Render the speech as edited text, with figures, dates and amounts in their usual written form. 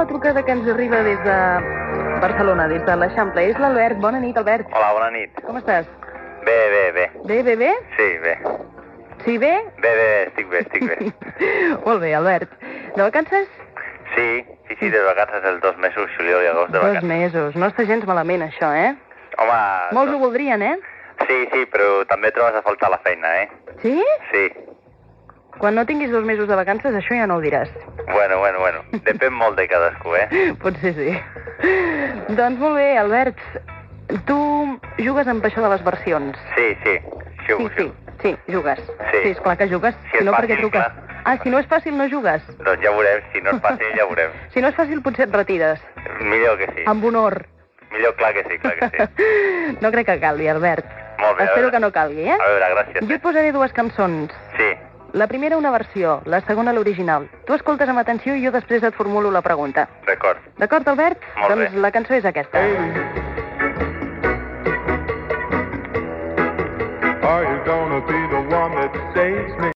la trucada que ens arriba des de Barcelona, des de l'Eixample. És l'Albert. Bona nit, Albert. Hola, bona nit. Com estàs? Bé. Bé? Sí, bé. Sí, bé? Bé, estic bé. Molt bé, Albert. De vacances? Sí, de vacances els 2 mesos, juliol i agost de 2 vacances. mesos. No està gens malament, això, eh? Home... Molts ho voldrien, eh? Sí, però també trobes a faltar la feina, eh? Sí? Sí. Quan no tinguis 2 mesos de vacances, això ja no ho diràs. Bueno. Depèn molt de cadascú, eh? Potser sí. Doncs molt bé, Albert. Tu jugues amb això de les versions. Sí, jugo. Sí, jugues. Sí. Esclar que jugues. Si és no, perquè fàcil, truques. clar. Ah, si no és fàcil, no jugues. Doncs ja veurem, si no és fàcil, ja veurem. Si no és fàcil, potser et retires. Millor que sí. Amb honor. Millor, clar que sí. No crec que calgui, Albert. Molt bé, Espero que no calgui, eh? A veure, gràcies. Jo et posaré 2 cançons. Sí. La primera una versió, la segona l'original. Tu escoltes amb atenció i jo després et formulo la pregunta. D'acord. D'acord, Albert? Molt bé. Doncs la cançó és aquesta. Are you gonna be the one that saves me?